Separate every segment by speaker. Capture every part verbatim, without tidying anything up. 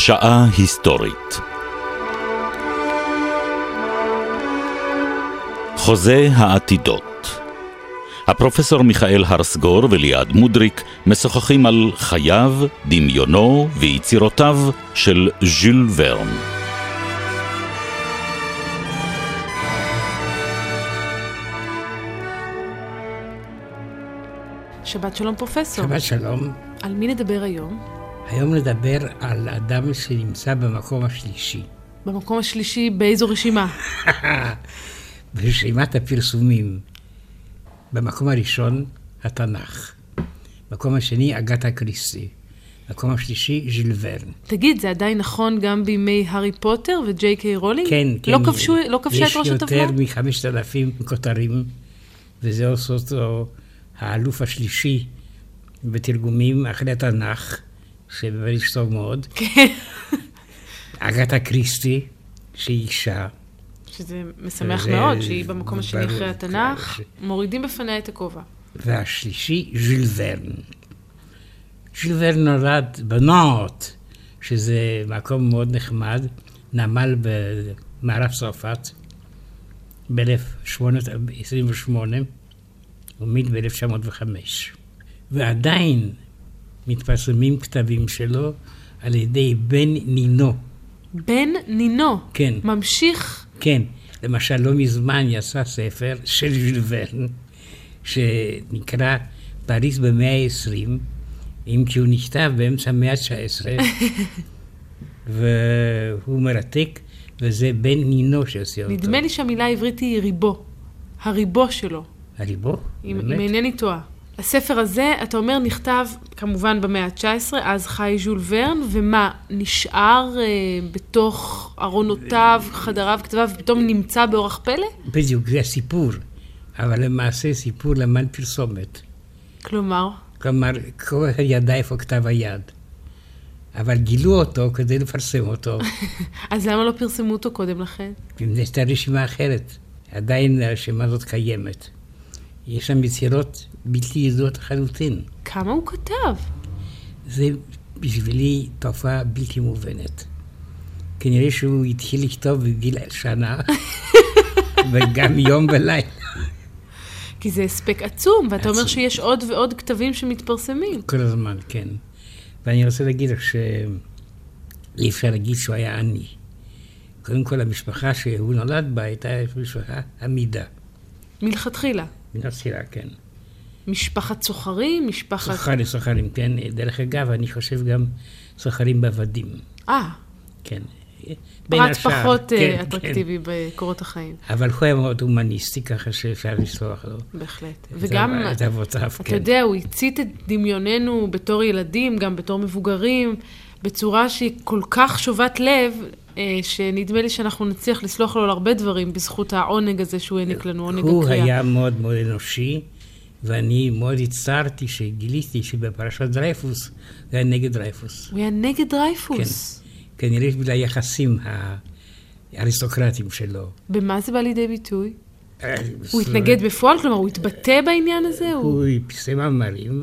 Speaker 1: שעה היסטורית. חוזה העתידות. הפרופסור מיכאל הרסגור וליעד מודריק משוחחים על חייו, דמיונו ויצירותיו של ז'ול ורן.
Speaker 2: שבת שלום פרופסור.
Speaker 3: שבת שלום.
Speaker 2: על מי נדבר היום?
Speaker 3: היום נדבר על אדם שנמצא במקום השלישי.
Speaker 2: במקום השלישי באיזו רשימה?
Speaker 3: ברשימת הפרסומים. במקום הראשון, התנ"ך. במקום השני, אגתה קריסטי. במקום השלישי, ז'ול ורן.
Speaker 2: תגיד, זה עדיין נכון גם בימי הארי פוטר וג'יי קיי רולינג?
Speaker 3: כן, כן.
Speaker 2: לא כבשו, לא כבשה את ראש הטבלה?
Speaker 3: יש יותר מחמשת אלפים כותרים, וזה עושה אותו האלוף השלישי בתרגומים אחרי התנ"ך, שבאמת טוב מאוד.
Speaker 2: כן.
Speaker 3: אגתה קריסטי, שהיא אישה.
Speaker 2: שזה משמח מאוד, שהיא במקום השני אחרי התנ"ך, מורידים בפניה את הכובע.
Speaker 3: והשלישי, ז'ול ורן. ז'ול ורן נולד בנאנט, שזה מקום מאוד נחמד, נמל במערב צרפת, ב-אלף שמונה מאות עשרים ושמונה, ומת ב-אלף תשע מאות וחמש. ועדיין מתפרסמים כתבים שלו על ידי בן נינו.
Speaker 2: בן נינו?
Speaker 3: כן.
Speaker 2: ממשיך?
Speaker 3: כן. למשל, לא מזמן יצא ספר של ז'ול ורן, שנקרא פריז במאה העשרים, אם כי הוא נכתב באמצע המאה ה-תשע עשרה, והוא מרתק, וזה בן נינו שעושה אותו.
Speaker 2: נדמה לי שהמילה העברית היא ריבו. הריבו שלו.
Speaker 3: הריבו?
Speaker 2: אם, אם אינני טועה. הספר הזה, אתה אומר, נכתב כמובן במאה ה-תשע עשרה, אז חי ז'ול ורן, ומה, נשאר אה, בתוך ארונותיו, חדריו, כתביו, פתאום נמצא באורח פלא?
Speaker 3: בדיוק, זה הסיפור, אבל למעשה סיפור למען פרסומת.
Speaker 2: כלומר? כלומר,
Speaker 3: כל אחד ידע איפה כתב היד, אבל גילו אותו כדי לפרסם אותו.
Speaker 2: אז למה לא פרסמו אותו קודם לכן?
Speaker 3: אם נעשתה רשימה אחרת, עדיין הרשימה הזאת קיימת. יש שם יצירות בלתי ידועות לחלוטין.
Speaker 2: כמה הוא כתב?
Speaker 3: זה בשבילי תופעה בלתי מובנת. כנראה שהוא התחיל לכתוב בגיל שנה, וגם יום ולילה.
Speaker 2: כי זה הספק עצום, ואתה עצום. אומר שיש עוד ועוד כתבים שמתפרסמים.
Speaker 3: כל הזמן, כן. ואני רוצה להגיד לך שאי אפשר להגיד שהוא היה עני. קודם כל, המשפחה שהוא נולד בה הייתה משפחה עמידה.
Speaker 2: מלכתחילה?
Speaker 3: מלכתחילה, כן.
Speaker 2: משפחת סוחרים? משפחת...
Speaker 3: סוחרים, סוחרים, כן. דרך אגב, אני חושב גם סוחרים בעבדים.
Speaker 2: אה.
Speaker 3: כן.
Speaker 2: פרט פחות כן, אטרקטיבי כן. בקורות החיים.
Speaker 3: אבל הוא היה מאוד הומניסטי, ככה שאפשר לסלוח לו.
Speaker 2: בהחלט. וגם,
Speaker 3: את אבותיו,
Speaker 2: אתה
Speaker 3: כן.
Speaker 2: יודע, הוא הצית את דמיוננו בתור ילדים, גם בתור מבוגרים, בצורה שהיא כל כך שובת לב, שנדמה לי שאנחנו נצליח לסלוח לו על הרבה דברים, בזכות העונג הזה שהוא העניק לנו, עונג הקריאה.
Speaker 3: הוא היה מאוד מאוד אנושי, ואני מאוד הצטערתי שגיליתי שבפרשת דרייפוס, הוא היה נגד דרייפוס.
Speaker 2: הוא היה נגד דרייפוס?
Speaker 3: כן. כנראה בגלל היחסים האריסטוקרטיים שלו.
Speaker 2: במה זה בא לידי ביטוי? הוא התנגד בפועל? כלומר, הוא התבטא בעניין הזה?
Speaker 3: הוא פרסם מאמרים,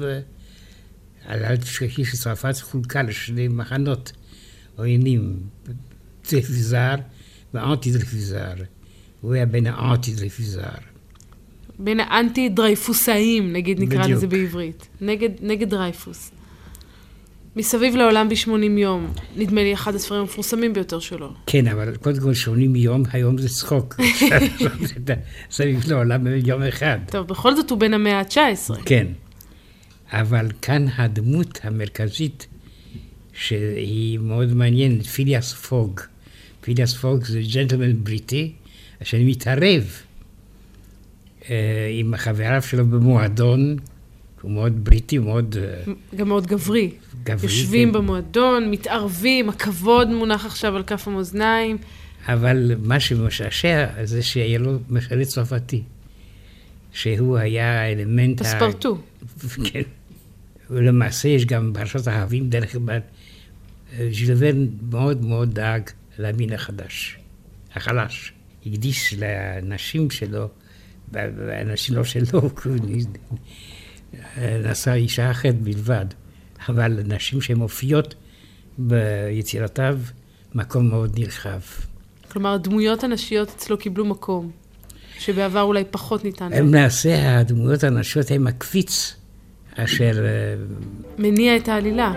Speaker 3: ועל תשכחי שצרפת חולקה לשני מחנות עוינים, דרייפוזר ואנטי דרייפוזר. הוא היה בין האנטי דרייפוזר.
Speaker 2: בין האנטי דרייפוסאים, נגיד נקרא לזה בעברית. נגד, נגד דרייפוס. מסביב לעולם ב-שמונים יום, נדמה לי אחד הספרים המפורסמים ביותר שלו.
Speaker 3: כן, אבל קודם כל שמונים יום, היום זה צחוק. מסביב לעולם ביום אחד.
Speaker 2: טוב, בכל זאת הוא בין המאה ה-תשע עשרה.
Speaker 3: כן, אבל כאן הדמות המרכזית, שהיא מאוד מעניינת, פיליאס פוג. פיליאס פוג זה ג'נטלמן בריטי, שאני מתערב אה, עם החבריו שלו במועדון, הוא מאוד בריטי, הוא מאוד...
Speaker 2: גם מאוד גברי. גברי. יושבים כן. במועדון, מתערבים, הכבוד מונח עכשיו על כף המאזניים.
Speaker 3: אבל מה שמשעשע זה שהיה לו משרת צרפתי, שהוא היה האלמנט...
Speaker 2: פספרטו.
Speaker 3: ה... כן. ולמעשה יש גם פרשת האהבים דרך כלל. ז'ול ורן מאוד מאוד דאג למין החדש, החלש. הקדיש לאנשים שלו, ואנשים לא שלו, נעשה אישה אחת בלבד, אבל נשים שהן מופיעות ביצירותיו מקום מאוד נרחב.
Speaker 2: כלומר, הדמויות הנשיות אצלו קיבלו מקום, שבעבר אולי פחות ניתן.
Speaker 3: הם למעשה, הדמויות הנשיות הם הקפיץ אשר
Speaker 2: מניע את העלילה.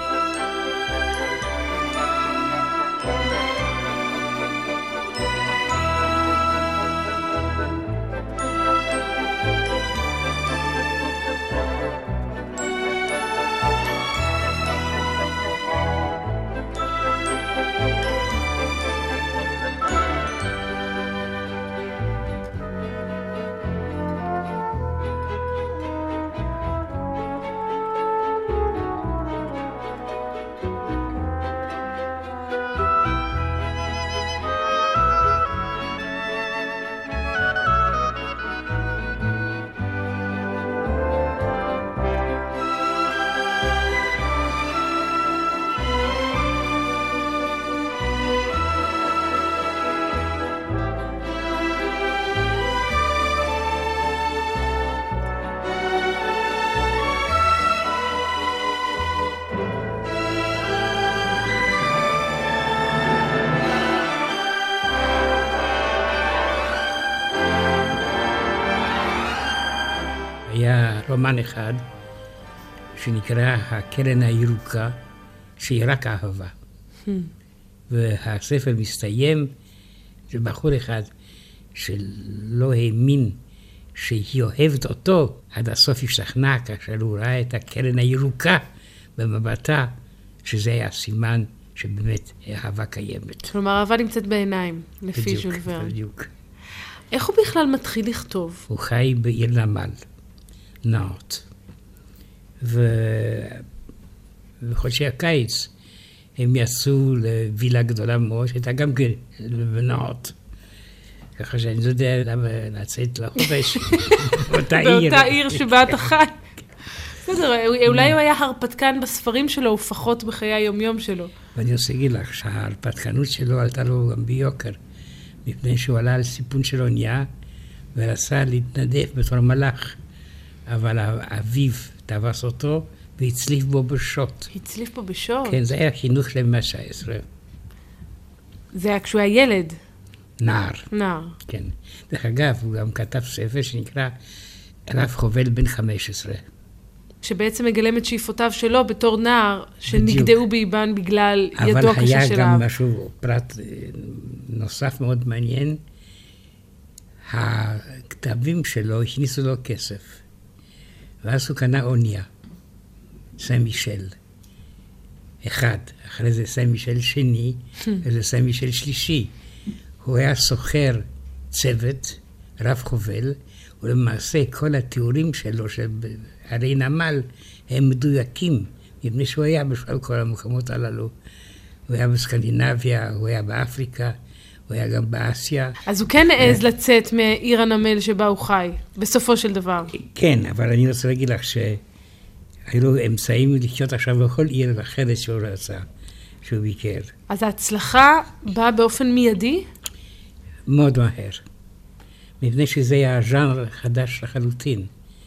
Speaker 3: היה רומן אחד שנקרא הקרן הירוקה, שהיא רק אהבה. Hmm. והספר מסתיים, זה בחור אחד שלא האמין שהיא אוהבת אותו, עד הסוף השתכנע כאשר הוא ראה את הקרן הירוקה במבטה, שזה היה סימן שבאמת אהבה קיימת.
Speaker 2: כלומר, אהבה נמצאת בעיניים, לפי ז'ול ורן.
Speaker 3: בדיוק.
Speaker 2: איך הוא בכלל מתחיל לכתוב?
Speaker 3: הוא חי בעיר נמל. נאוט. ובחודשי הקיץ הם יצאו לווילה גדולה מאוד, שהייתה גם כן בנאוט. ככה שאני לא יודע למה לצאת לחודש באותה עיר.
Speaker 2: באותה עיר שבה אתה חי. בסדר, אולי הוא היה הרפתקן בספרים שלו ופחות בחיי היומיום שלו.
Speaker 3: ואני רוצה להגיד לך שההרפתקנות שלו עלתה לו גם ביוקר, מפני שהוא עלה על סיפון של אונייה ורצה להתנדף בתור מלאך. אבל אביו תפס אותו והצליף בו בשוט.
Speaker 2: הצליף בו בשוט?
Speaker 3: כן, זה היה חינוך למאה ה-תשע עשרה.
Speaker 2: זה היה כשהוא היה ילד?
Speaker 3: נער.
Speaker 2: נער.
Speaker 3: כן. דרך אגב, הוא גם כתב ספר שנקרא רב חובל בן חמש עשרה.
Speaker 2: שבעצם מגלם את שאיפותיו שלו בתור נער, שנגדעו באיבן בגלל ידו הקשה שלה.
Speaker 3: אבל היה גם משהו, פרט נוסף מאוד מעניין, הכתבים שלו הכניסו לו כסף. ואז הוא קנה אוניה, סן מישל, אחד, אחרי זה סן מישל שני, וזה סן מישל שלישי. הוא היה סוחר צוות, רב חובל, ולמעשה כל התיאורים שלו, שהרי נמל, הם מדויקים, מפני שהוא היה בשביל כל המקומות הללו. הוא היה בסקנדינביה, הוא היה באפריקה, הוא היה גם באסיה.
Speaker 2: אז הוא כן העז לצאת מעיר הנמל שבה הוא חי, בסופו של דבר.
Speaker 3: כן, אבל אני רוצה להגיד לך שהיו לו אמצעים לחיות עכשיו בכל עיר אחרת שהוא רצה, שהוא ביקר.
Speaker 2: אז ההצלחה באה באופן מיידי?
Speaker 3: מאוד מהר. מפני שזה היה ז'אנר חדש לחלוטין.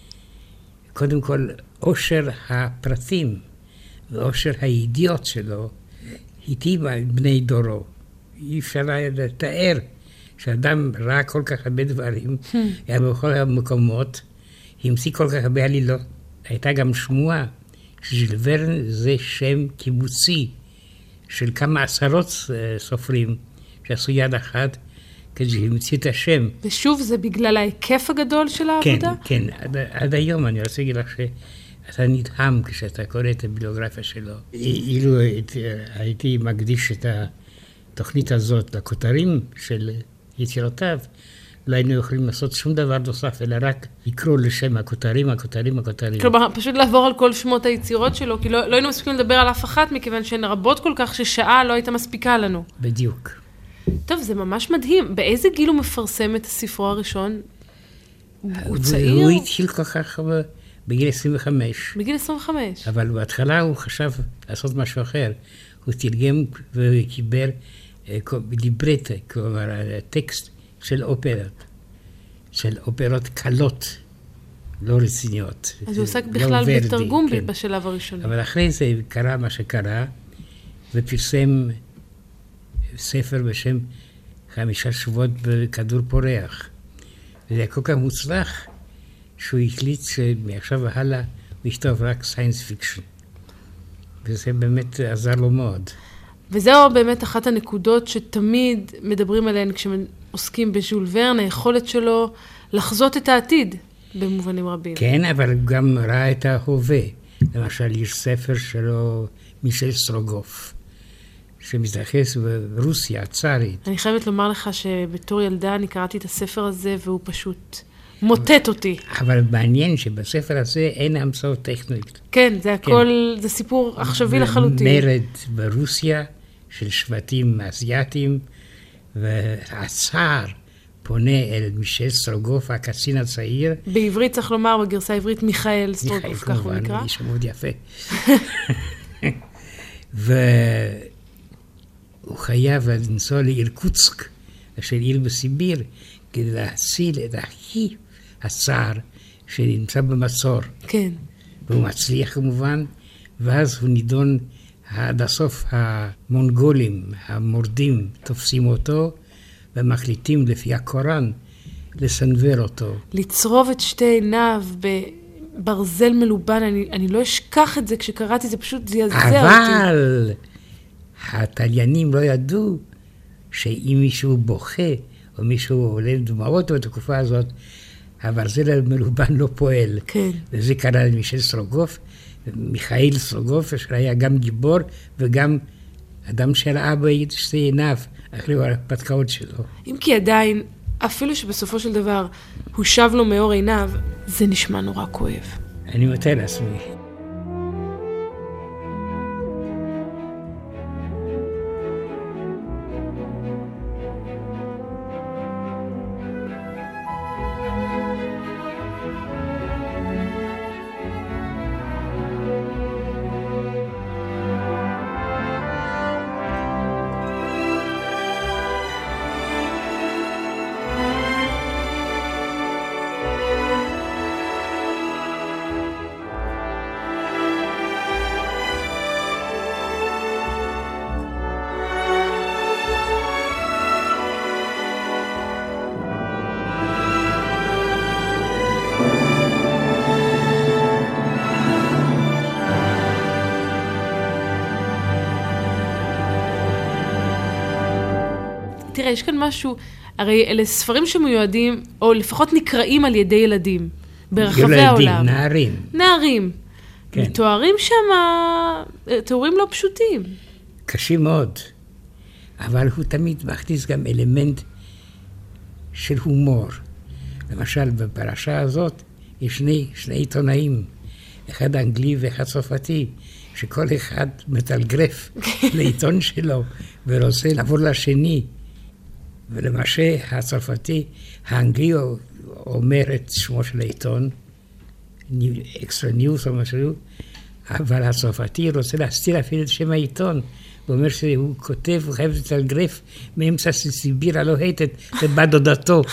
Speaker 3: קודם כל, עושר הפרטים ועושר הידיעות שלו היטיב בני דורו. אי אפשר היה לתאר שאדם ראה כל כך הרבה דברים, היה בכל המקומות, המציא כל כך הרבה עלילות. הייתה גם שמועה שז'ול ורן זה שם קיבוצי של כמה עשרות סופרים שעשו יד אחת כדי שהמציא את השם.
Speaker 2: ושוב, זה בגלל ההיקף הגדול של העבודה?
Speaker 3: כן, כן. עד, עד היום אני רוצה להגיד לך שאתה נדהם כשאתה קורא את הביוגרפיה שלו. אילו הייתי מקדיש את התוכנית הזאת לכותרים של יצירותיו, לא היינו יכולים לעשות שום דבר נוסף, אלא רק לקרוא לשם הכותרים, הכותרים, הכותרים.
Speaker 2: כלומר, פשוט לעבור על כל שמות היצירות שלו, כי לא, לא היינו מספיקים לדבר על אף אחת, מכיוון שהן רבות כל כך ששעה לא הייתה מספיקה לנו.
Speaker 3: בדיוק.
Speaker 2: טוב, זה ממש מדהים. באיזה גיל הוא מפרסם את הספרו הראשון? הוא צעיר?
Speaker 3: הוא התחיל כל כך בגיל עשרים וחמש.
Speaker 2: בגיל עשרים וחמש.
Speaker 3: אבל בהתחלה הוא חשב לעשות משהו אחר. הוא תרגם וקיבל ליברטה, כלומר, טקסט של אופרות. של אופרות קלות, לא רציניות.
Speaker 2: אז הוא עסק בכלל בתרגום בשלב הראשון.
Speaker 3: אבל אחרי זה קרה מה שקרה, ופרסם ספר בשם חמישה שבועות בכדור פורח. וזה היה כל כך מוצלח, שהוא החליט שמעכשיו והלאה הוא יכתוב רק סיינס פיקשן. וזה באמת עזר לו מאוד.
Speaker 2: וזהו באמת אחת הנקודות שתמיד מדברים עליהן כשעוסקים בז'ול ורן, היכולת שלו לחזות את העתיד במובנים רבים.
Speaker 3: כן, אבל הוא גם ראה את ההווה. למשל, יש ספר שלו, מישל סטרוגוף, שמתייחס ברוסיה הצארית.
Speaker 2: אני חייבת לומר לך שבתור ילדה אני קראתי את הספר הזה והוא פשוט מוטט אותי.
Speaker 3: אבל מעניין שבספר הזה אין המצאות טכניות.
Speaker 2: כן, זה הכל, כן. זה סיפור עכשווי לחלוטין.
Speaker 3: מרד ברוסיה של שבטים אסייתיים, והצער פונה אל מישל סטרוגוף, הקצין הצעיר.
Speaker 2: בעברית צריך לומר, בגרסה העברית, מיכאל סטרוגוף, כך הוא נקרא.
Speaker 3: איש מאוד יפה. והוא חייב לנסוע לאירקוצק, אשר עיר בסיביר, כדי להציל את אחיו הצער שנמצא במצור.
Speaker 2: כן.
Speaker 3: והוא מצליח כמובן, ואז הוא נידון עד הסוף. המונגולים, המורדים, תופסים אותו, ומחליטים לפי הקוראן לסנוור אותו.
Speaker 2: לצרוב את שתי עיניו בברזל מלובן, אני, אני לא אשכח את זה כשקראתי, זה פשוט זעזע אותי.
Speaker 3: אבל התליינים לא ידעו שאם מישהו בוכה, או מישהו עולה דמעות בתקופה הזאת, הברזל המלובן לא פועל. כן. וזה קרה למישל סטרוגוף, מיכאל סטרוגוף, אשר היה גם גיבור וגם אדם שראה בשתי עיניו אחרי ההרפתקאות שלו.
Speaker 2: אם כי עדיין, אפילו שבסופו של דבר הוא שב לו מאור עיניו, זה נשמע נורא כואב.
Speaker 3: אני מתאר לעצמי.
Speaker 2: תראה, יש כאן משהו, הרי אלה ספרים שמיועדים, או לפחות נקראים על ידי ילדים, ברחבי
Speaker 3: ילדים,
Speaker 2: העולם.
Speaker 3: נערים.
Speaker 2: נערים.
Speaker 3: כן.
Speaker 2: מתוארים שם, תיאורים לא פשוטים.
Speaker 3: קשים מאוד. אבל הוא תמיד מכניס גם אלמנט של הומור. למשל, בפרשה הזאת יש שני, שני עיתונאים, אחד אנגלי ואחד צרפתי, שכל אחד מטלגרף לעיתון שלו ורוצה לעבור לשני. ולמשל, הצרפתי, האנגלי אומר את שמו של העיתון, אקסטרה ניוס או משהו, אבל הצרפתי רוצה להסתיר אפילו את שם העיתון. הוא אומר שהוא כותב, הוא חייב לטלגרף מאמצע סיביר הלוהטת לבת דודתו.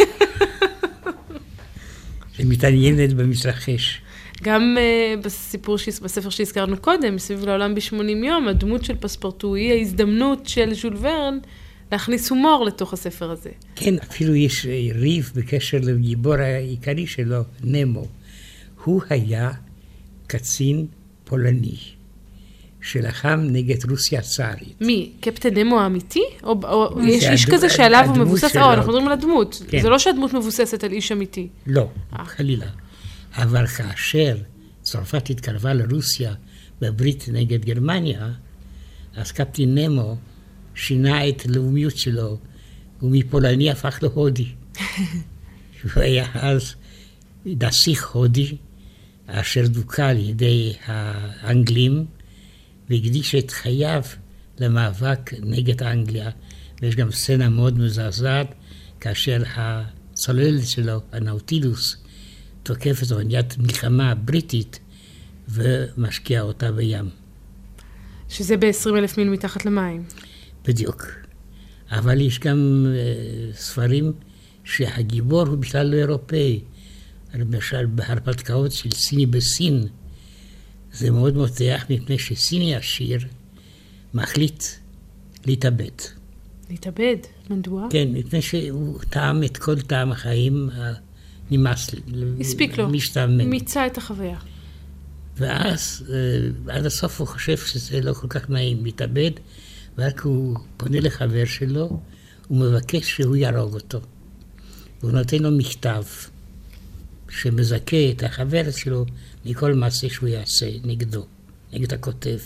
Speaker 3: שמתעניינת במתרחש.
Speaker 2: גם uh, בסיפור, בספר שהזכרנו קודם, מסביב לעולם ב-שמונים יום, הדמות של פספורטו היא ההזדמנות של ז'ול ורן להכניס הומור לתוך הספר הזה.
Speaker 3: כן, אפילו יש ריב בקשר לגיבור העיקרי שלו, נמו. הוא היה קצין פולני, שלחם נגד רוסיה הצארית.
Speaker 2: מי? קפטן נמו האמיתי? או, או יש איש כזה שעליו הוא מבוסס? שלו. או, אנחנו מדברים על הדמות. כן. זה לא שהדמות מבוססת על איש אמיתי.
Speaker 3: לא, 아. חלילה. אבל כאשר צרפת התקרבה לרוסיה בברית נגד גרמניה, אז קפטן נמו שינה את הלאומיות שלו, ומפולני הפך להודי. הוא היה אז נסיך הודי, אשר דוקה על ידי האנגלים, והקדיש את חייו למאבק נגד אנגליה. ויש גם סצנה מאוד מזעזעת, כאשר הצוללת שלו, הנאוטילוס, תוקף את אוניית מלחמה בריטית, ומשקיע אותה בים.
Speaker 2: שזה ב-עשרים אלף מיל מתחת למים.
Speaker 3: בדיוק. אבל יש גם uh, ספרים שהגיבור הוא בכלל לא אירופאי. למשל, בהרפתקאות של סיני בסין, זה מאוד מותח מפני שסיני עשיר מחליט להתאבד.
Speaker 2: להתאבד? מדוע?
Speaker 3: כן, מפני שהוא טעם את כל טעם החיים, נמאס לי.
Speaker 2: הספיק לו.
Speaker 3: משתעמם.
Speaker 2: מיצה את החוויה.
Speaker 3: ואז, עד הסוף הוא חושב שזה לא כל כך נעים להתאבד, ורק הוא פונה לחבר שלו, הוא מבקש שהוא ירוג אותו. והוא נותן לו מכתב שמזכה את החבר שלו מכל מעשה שהוא יעשה נגדו, נגד הכותב.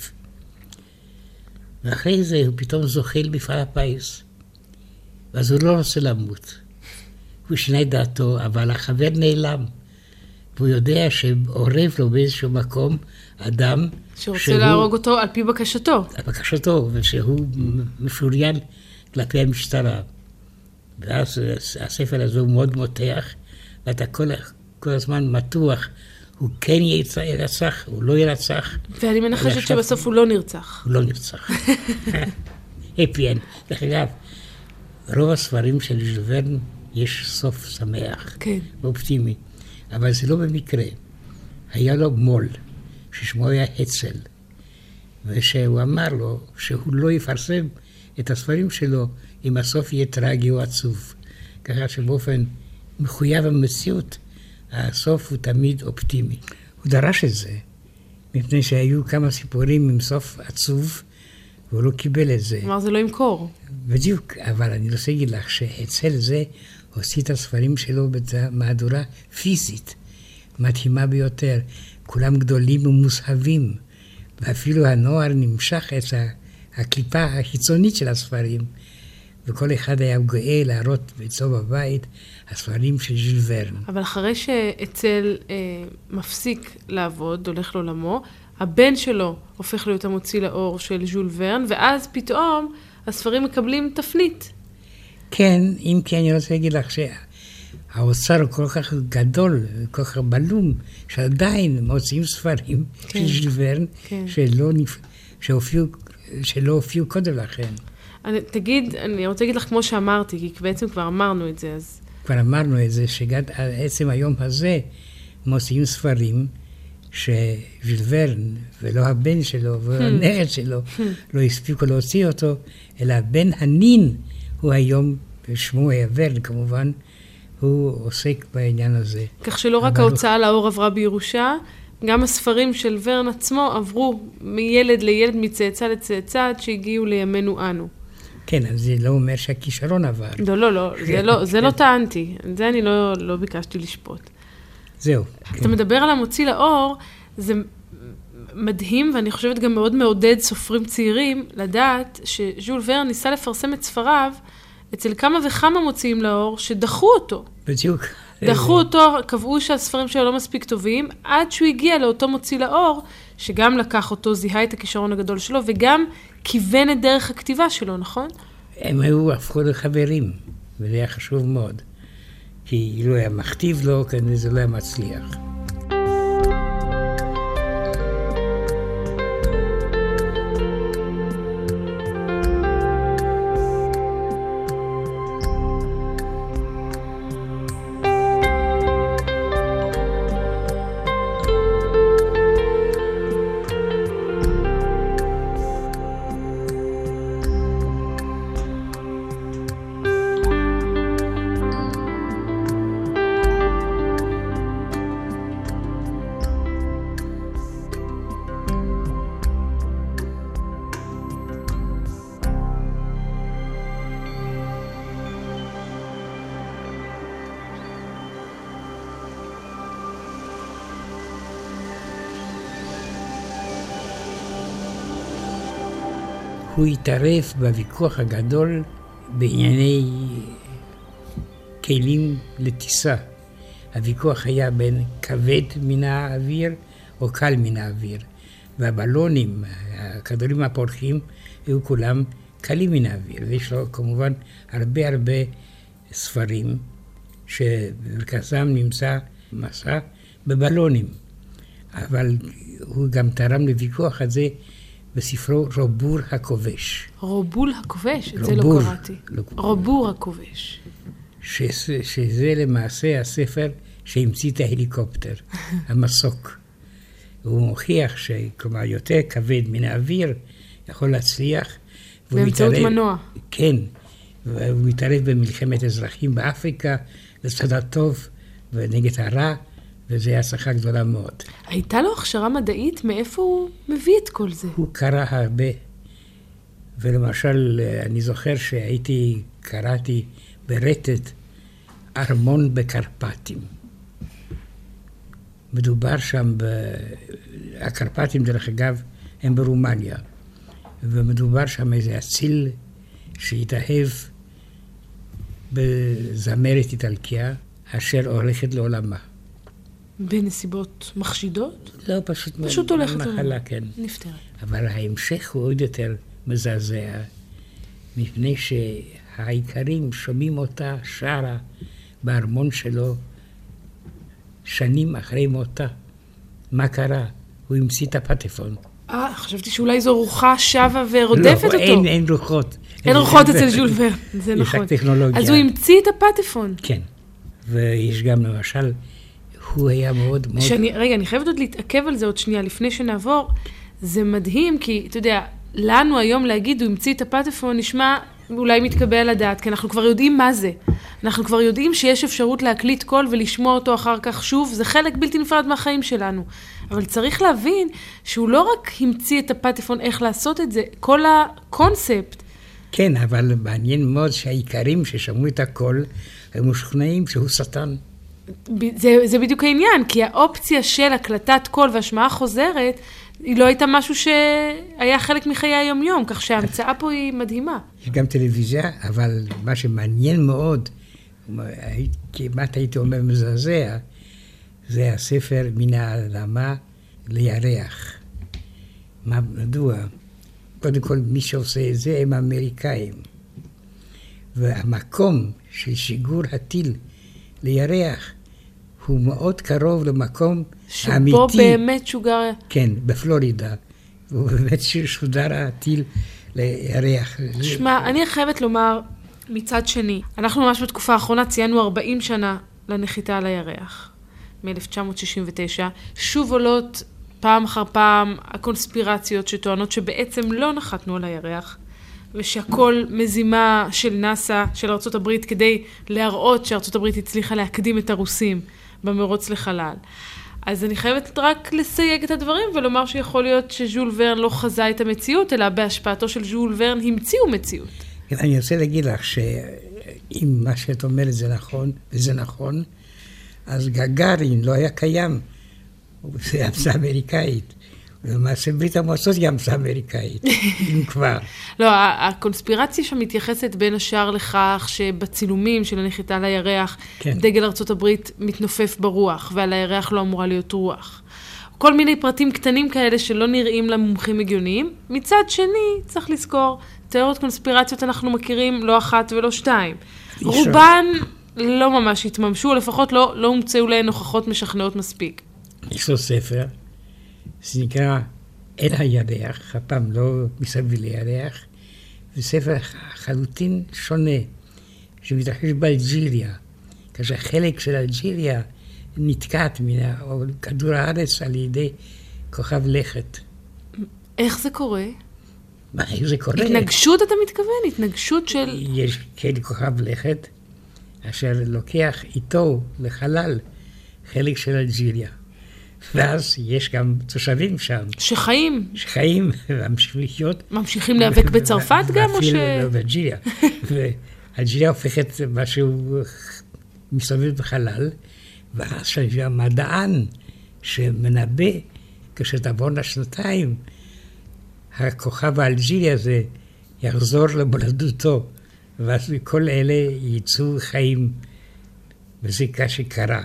Speaker 3: ואחרי זה הוא פתאום זוחל מפעל הפיס. ואז הוא לא רוצה למות. הוא שינה את דעתו, אבל החבר נעלם. והוא יודע שעורב לו באיזשהו מקום אדם
Speaker 2: שרוצה
Speaker 3: שהוא,
Speaker 2: להרוג אותו על פי בקשתו.
Speaker 3: על בקשתו, ושהוא משוריין כלפי המשטרה. ואז הספר הזה הוא מאוד מותח, ואתה כל, כל הזמן מתוח, הוא כן ירצח, הוא לא ירצח.
Speaker 2: ואני מנחשת שבסוף הוא לא נרצח.
Speaker 3: הוא לא נרצח. הפי אנד. דרך אגב, רוב הספרים של ז'ול ורן יש סוף שמח,
Speaker 2: כן.
Speaker 3: ואופטימי. אבל זה לא במקרה. היה לו מול, ששמו היה הצל, ושהוא אמר לו שהוא לא יפרסם את הספרים שלו אם הסוף יהיה טרגי או עצוב. ככה שבאופן מחויב המציאות, הסוף הוא תמיד אופטימי. הוא דרש את זה, מפני שהיו כמה סיפורים עם סוף עצוב, והוא לא קיבל את זה.
Speaker 2: כלומר, זה לא ימכור.
Speaker 3: בדיוק, אבל אני רוצה להגיד לך שהצל זה הוציא את הספרים שלו במהדורה פיזית, מתאימה ביותר. כולם גדולים ומוסהבים, ואפילו הנוער נמשך את הקליפה החיצונית של הספרים, וכל אחד היה גאה להראות אצלו בבית הספרים של ז'ול ורן.
Speaker 2: אבל אחרי שאצל אה, מפסיק לעבוד, הולך לעולמו, הבן שלו הופך להיות המוציא לאור של ז'ול ורן, ואז פתאום הספרים מקבלים תפנית.
Speaker 3: כן, אם כי אני רוצה להגיד לך שהאוצר הוא כל כך גדול, כל כך בלום, שעדיין מוציאים ספרים כן. של ז'ול ורן, כן. שלא, שהופיעו, שלא הופיעו קודם לכן.
Speaker 2: אני, תגיד, אני רוצה להגיד לך כמו שאמרתי, כי בעצם כבר אמרנו את זה, אז...
Speaker 3: כבר אמרנו את זה, שגד עצם היום הזה מוציאים ספרים שז'ול ורן ולא הבן שלו ולא הנכד שלו לא הספיקו להוציא אותו, אלא בן הנין הוא היום, שמו היה ורן כמובן, הוא עוסק בעניין הזה.
Speaker 2: כך שלא רק ההוצאה לאור עברה בירושה, גם הספרים של ורן עצמו עברו מילד לילד, מצאצא לצאצא, שהגיעו לימינו אנו.
Speaker 3: כן, אז זה לא אומר שהכישרון עבר.
Speaker 2: לא, לא, לא, זה לא, זה לא טענתי. זה אני לא, לא ביקשתי לשפוט.
Speaker 3: זהו.
Speaker 2: אתה מדבר על המוציא לאור, זה מדהים, ואני חושבת גם מאוד מעודד סופרים צעירים, לדעת שז'ול ורן ניסה לפרסם את ספריו, אצל כמה וכמה מוציאים לאור, שדחו אותו.
Speaker 3: בדיוק.
Speaker 2: דחו אותו, קבעו שהספרים שלו לא מספיק טובים, עד שהוא הגיע לאותו מוציא לאור, שגם לקח אותו, זיהה את הכישרון הגדול שלו, וגם כיוון את דרך הכתיבה שלו, נכון?
Speaker 3: הם היו הפכו לחברים, וזה היה חשוב מאוד. כי אילו היה מכתיב לו, כנראה זה לא היה מצליח. הוא התערף בוויכוח הגדול בענייני כלים לטיסה. הוויכוח היה בין כבד מן האוויר או קל מן האוויר. והבלונים, הכדורים הפורחים, היו כולם קלים מן האוויר. ויש לו כמובן הרבה הרבה ספרים שבמרכזם נמצא מסע בבלונים. אבל הוא גם תרם לוויכוח הזה בספרו רובור הכובש.
Speaker 2: רובור הכובש? את זה לא קראתי. רובור הכובש.
Speaker 3: שזה, שזה למעשה הספר שהמציא את ההליקופטר, המסוק. הוא מוכיח שכלומר יותר כבד מן האוויר, יכול להצליח.
Speaker 2: באמצעות מנוע.
Speaker 3: כן, והוא מתערב במלחמת אזרחים באפריקה, לצד הטוב ונגד הרע, וזה הצלחה גדולה מאוד.
Speaker 2: הייתה לו הכשרה מדעית? מאיפה הוא מביא את כל זה?
Speaker 3: הוא קרא הרבה, ולמשל, אני זוכר שהייתי, קראתי ברטט, ארמון בקרפטים. מדובר שם, ב... הקרפטים דרך אגב, הם ברומניה, ומדובר שם איזה אציל שהתאהב בזמרת איטלקיה, אשר הולכת לעולמה.
Speaker 2: בנסיבות מחשידות?
Speaker 3: לא, פשוט...
Speaker 2: פשוט הולכת
Speaker 3: לעולמה, כן.
Speaker 2: נפטרת.
Speaker 3: אבל ההמשך הוא עוד יותר מזעזע, מפני שהעיקרים שומעים אותה שרה בארמון שלו שנים אחרי מותה. מה קרה? הוא המציא את הפטפון.
Speaker 2: אה, חשבתי שאולי זו רוחה שווה ורודפת אותו.
Speaker 3: לא, אין, אין רוחות.
Speaker 2: אין רוחות אצל ז'ול ורן, זה נכון.
Speaker 3: יש טכנולוגיה.
Speaker 2: אז הוא המציא את הפטפון.
Speaker 3: כן. ויש גם למשל, הוא היה מאוד מאוד...
Speaker 2: שאני, רגע, אני חייבת עוד להתעכב על זה עוד שנייה, לפני שנעבור. זה מדהים, כי, אתה יודע, לנו היום להגיד, הוא המציא את הפטפון, נשמע אולי מתקבל לדעת, כי אנחנו כבר יודעים מה זה. אנחנו כבר יודעים שיש אפשרות להקליט קול ולשמוע אותו אחר כך שוב, זה חלק בלתי נפרד מהחיים שלנו. אבל צריך להבין שהוא לא רק המציא את הפטפון איך לעשות את זה, כל הקונספט.
Speaker 3: כן, אבל מעניין מאוד שהעיקרים ששמעו את הקול, הם משוכנעים שהוא שטן.
Speaker 2: זה, זה בדיוק העניין, כי האופציה של הקלטת קול והשמעה חוזרת, היא לא הייתה משהו שהיה חלק מחיי היום-יום, כך שההמצאה פה היא מדהימה.
Speaker 3: יש גם טלוויזיה, אבל מה שמעניין מאוד, כמעט הייתי אומר מזעזע, זה הספר מן האדמה לירח. מה, מדוע? קודם כל, מי שעושה את זה הם האמריקאים. והמקום של שיגור הטיל לירח, הוא מאוד קרוב למקום
Speaker 2: שבו
Speaker 3: האמיתי.
Speaker 2: שבו באמת שוגר...
Speaker 3: כן, בפלורידה. הוא באמת שודר הטיל לירח.
Speaker 2: שמע, אני חייבת לומר, מצד שני, אנחנו ממש בתקופה האחרונה ציינו ארבעים שנה לנחיתה על הירח, מ-אלף תשע מאות שישים ותשע. שוב עולות פעם אחר פעם הקונספירציות שטוענות שבעצם לא נחתנו על הירח, ושהכל מזימה של נאסא, של ארצות הברית, כדי להראות שארצות הברית הצליחה להקדים את הרוסים במרוץ לחלל. אז אני חייבת רק לסייג את הדברים ולומר שיכול להיות שז'ול ורן לא חזה את המציאות, אלא בהשפעתו של ז'ול ורן המציאו מציאות.
Speaker 3: אני רוצה להגיד לך שאם מה שאת אומרת זה נכון, וזה נכון, אז גגארין לא היה קיים. זה המצאה אמריקאית. למעשה ברית המועצות היא המצאה אמריקאית, אם כבר.
Speaker 2: לא, הקונספירציה שם מתייחסת בין השאר לכך שבצילומים של הנחיתה על הירח, כן. דגל ארצות הברית מתנופף ברוח, ועל הירח לא אמורה להיות רוח. כל מיני פרטים קטנים כאלה שלא נראים למומחים הגיוניים. מצד שני, צריך לזכור, תיאוריות קונספירציות אנחנו מכירים לא אחת ולא שתיים. רובן לא ממש התממשו, לפחות לא, לא הומצאו להן נוכחות משכנעות מספיק.
Speaker 3: יש לו ספר, זה נקרא אל הירח, הפעם לא מסביב לירח, וספר חלוטין שונה, שמתרחש באלג'יריה, כאשר חלק של אלג'יריה נתקעת מן כדור הארץ על ידי כוכב לכת.
Speaker 2: איך זה קורה?
Speaker 3: מה, איך זה קורה?
Speaker 2: התנגשות אתה מתכוון? התנגשות של...
Speaker 3: יש כן כוכב לכת, אשר לוקח איתו לחלל חלק של אלג'יריה. ואז יש גם תושבים שם.
Speaker 2: שחיים.
Speaker 3: שחיים, ממשיכים לחיות.
Speaker 2: ממשיכים להיאבק בצרפת גם, או ש...
Speaker 3: אפילו באלג'יריה. ואלג'יריה הופכת משהו מסתובב בחלל, ואז שהמדען שמנבא, כשתעבורנה שנתיים, הכוכב האלג'ירי הזה יחזור למולדתו, ואז כל אלה ייצאו חיים, וזה כאשר קרה.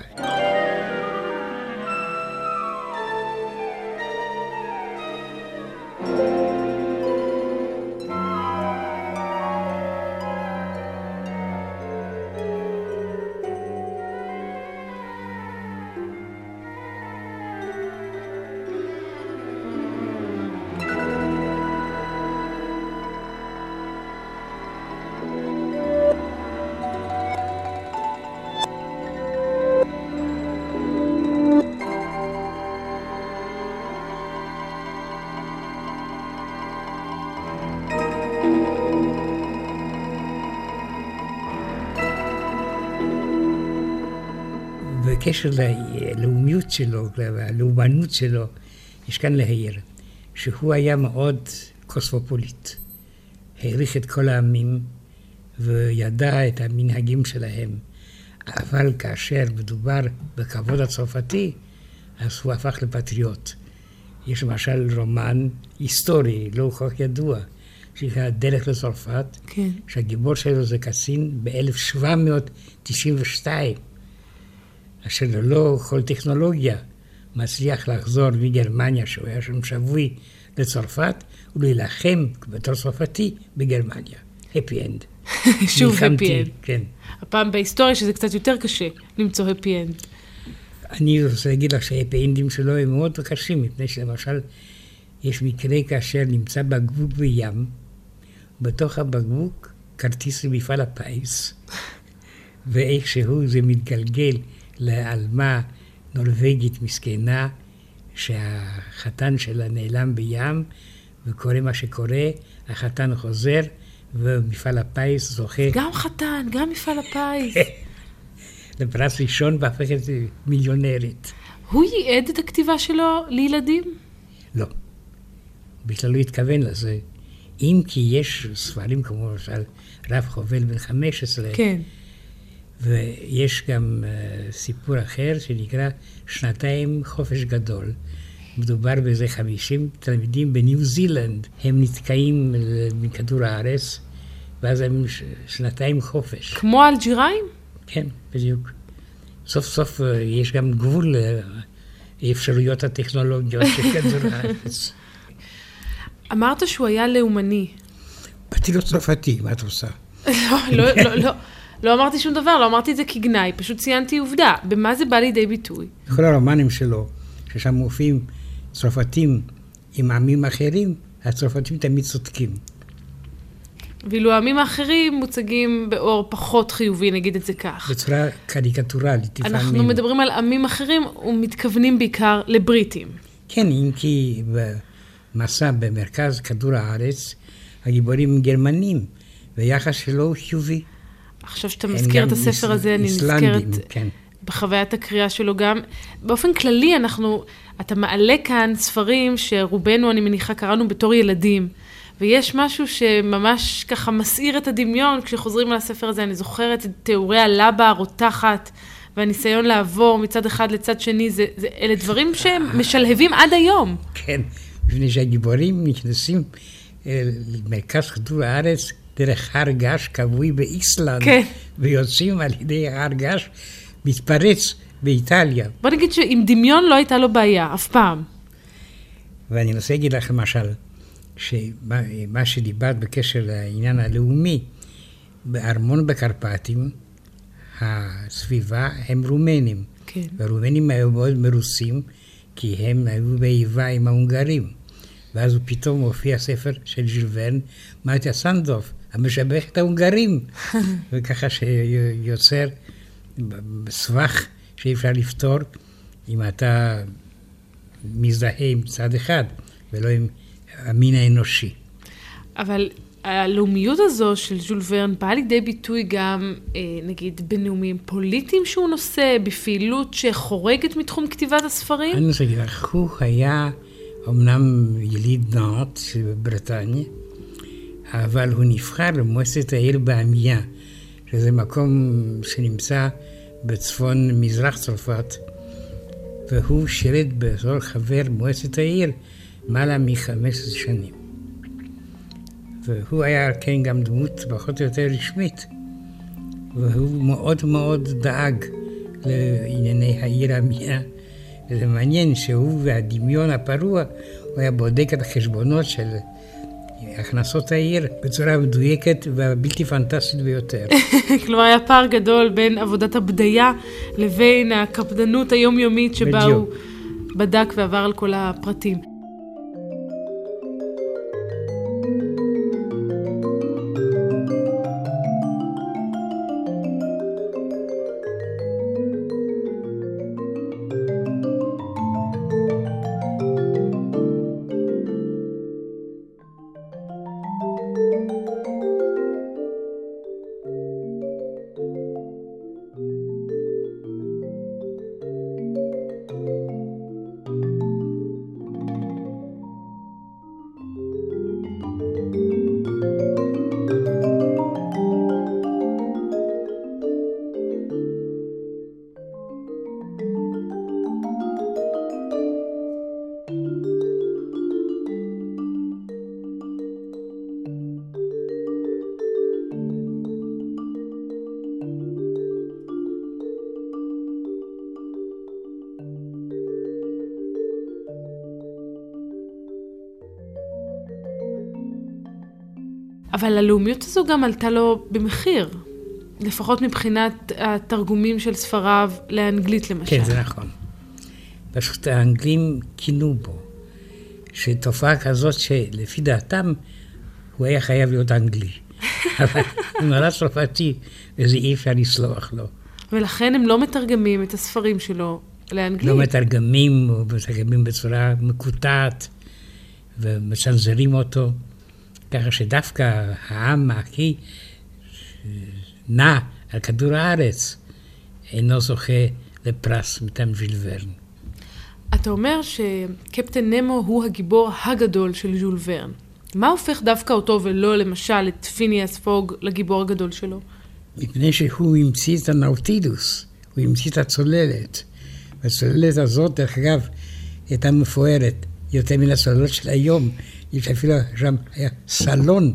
Speaker 3: בקשר ללאומיות שלו, ללאומנות שלו, יש כאן להעיר, שהוא היה מאוד קוסמופוליט. העריך את כל העמים וידע את המנהגים שלהם. אבל כאשר מדובר בכבוד הצרפתי, אז הוא הפך לפטריוט. יש למשל רומן היסטורי, לא כל כך ידוע, שנקרא דרך לצרפת,
Speaker 2: כן.
Speaker 3: שהגיבור שלו זה קצין ב-אלף שבע מאות תשעים ושתיים, אשר ללא כל טכנולוגיה מצליח לחזור מגרמניה, שהוא היה שם שבוי לצרפת, ולהילחם בתור צרפתי בגרמניה. הפי אנד.
Speaker 2: שוב הפי אנד.
Speaker 3: כן.
Speaker 2: הפעם בהיסטוריה שזה קצת יותר קשה למצוא הפי אנד.
Speaker 3: אני רוצה להגיד לך שההפי אנדים שלו הם מאוד קשים, מפני שלמשל יש מקרה כאשר נמצא בקבוק בים, בתוך הבקבוק כרטיס למפעל הפיס, ואיכשהו זה מתגלגל לעלמה נורווגית מסכנה, שהחתן שלה נעלם בים, וקורה מה שקורה, החתן חוזר, ומפעל הפיס זוכה...
Speaker 2: גם חתן, גם מפעל הפיס.
Speaker 3: לפרס ראשון והפכת מיליונרית.
Speaker 2: הוא ייעד את הכתיבה שלו לילדים?
Speaker 3: לא. בכלל לא התכוון לזה. אם כי יש ספרים כמו למשל רב חובל בן חמש עשרה,
Speaker 2: כן.
Speaker 3: ויש גם uh, סיפור אחר שנקרא שנתיים חופש גדול. מדובר באיזה חמישים תלמידים בניו זילנד. הם נתקעים מכדור הארץ, ואז הם ש- שנתיים חופש.
Speaker 2: כמו אלג'יראים?
Speaker 3: כן, בדיוק. סוף סוף uh, יש גם גבול לאפשרויות uh, הטכנולוגיות של כדור הארץ.
Speaker 2: אמרת שהוא היה לאומני.
Speaker 3: באתי לו צרפתי, מה את עושה?
Speaker 2: לא, לא, לא, לא. לא אמרתי שום דבר, לא אמרתי את זה כגנאי, פשוט ציינתי עובדה. במה זה בא לידי ביטוי?
Speaker 3: בכל הרומנים שלו, ששם מופיעים צרפתים עם עמים אחרים, הצרפתים תמיד צודקים.
Speaker 2: ואילו העמים האחרים מוצגים באור פחות חיובי, נגיד את זה כך.
Speaker 3: בצורה קריקטורלית, לפעמים.
Speaker 2: אנחנו מדברים על עמים אחרים ומתכוונים בעיקר לבריטים.
Speaker 3: כן, אם כי במסע במרכז כדור הארץ, הגיבורים גרמנים, ויחס שלו הוא חיובי.
Speaker 2: עכשיו שאתה מזכיר את הספר הזה, אני נזכרת
Speaker 3: כן.
Speaker 2: בחוויית הקריאה שלו גם. באופן כללי, אנחנו, אתה מעלה כאן ספרים שרובנו, אני מניחה, קראנו בתור ילדים. ויש משהו שממש ככה מסעיר את הדמיון, כשחוזרים על הספר הזה, אני זוכרת את תיאורי הלבה הרותחת, והניסיון לעבור מצד אחד לצד שני, זה, זה, אלה דברים שמשלהבים עד היום.
Speaker 3: כן, לפני שהגיבורים נכנסים למרכז כדור הארץ, דרך הר געש קבוי באיסלנד,
Speaker 2: כן.
Speaker 3: ויוצאים על ידי הר געש מתפרץ באיטליה.
Speaker 2: בוא נגיד שעם דמיון לא הייתה לו בעיה, אף פעם.
Speaker 3: ואני רוצה להגיד לך למשל, שמה שדיברת בקשר לעניין הלאומי, בארמון בקרפטים, הסביבה הם רומנים.
Speaker 2: כן.
Speaker 3: והרומנים היו מאוד מרוסים, כי הם היו באיבה עם ההונגרים. ואז הוא פתאום הופיע ספר של ז'יל ורן, מרטיה סנדורף, המשבח את ההונגרים. וככה שיוצר סבך שאי אפשר לפתור, אם אתה מזדהה עם צד אחד, ולא עם המין האנושי.
Speaker 2: אבל הלאומיות הזו של ז'יל ורן באה לידי ביטוי גם, נגיד, בנאומים פוליטיים שהוא נושא, בפעילות שחורגת מתחום כתיבת הספרים?
Speaker 3: אני רוצה להגיד לך, הוא היה אמנם יליד נאט בברטניה, אבל הוא נבחר למועצת העיר באמיה, שזה מקום שנמצא בצפון מזרח צרפת, והוא שירת בתור חבר מועצת העיר מעלה מ-חמש עשרה שנים. והוא היה כן גם דמות פחות או יותר רשמית, והוא מאוד מאוד דאג לענייני העיר אמיה. וזה מעניין שהוא והדמיון הפרוע, הוא היה בודק את החשבונות של הכנסות העיר בצורה מדויקת ובלתי פנטסטית ביותר.
Speaker 2: כלומר, היה פער גדול בין עבודת הבדיה לבין הקפדנות היומיומית שבה הוא בדק ועבר על כל הפרטים. אבל הלאומיות הזו גם עלתה לו במחיר, לפחות מבחינת התרגומים של ספריו לאנגלית למשל.
Speaker 3: כן, זה נכון. פשוט האנגלים כינו בו, שתופעה כזאת שלפי דעתם הוא היה חייב להיות אנגלי. אבל הוא נולד צרפתי, וזה אי אפשר לסלוח לו.
Speaker 2: ולכן הם לא מתרגמים את הספרים שלו לאנגלית.
Speaker 3: לא מתרגמים, או מתרגמים בצורה מקוטעת, ומצנזרים אותו, ככה שדווקא העם הכי נע על כדור הארץ, אינו זוכה לפרס מטעם ז'יל ורן.
Speaker 2: אתה אומר שקפטן נמו הוא הגיבור הגדול של ז'יל ורן. מה הופך דווקא אותו ולא למשל את פיניאס פוג לגיבור הגדול שלו?
Speaker 3: מפני שהוא המציא את הנאוטילוס, הוא המציא את הצוללת. והצוללת הזאת, דרך אגב, הייתה מפוארת יותר מן הצוללות של היום. יש אפילו שם היה סלון.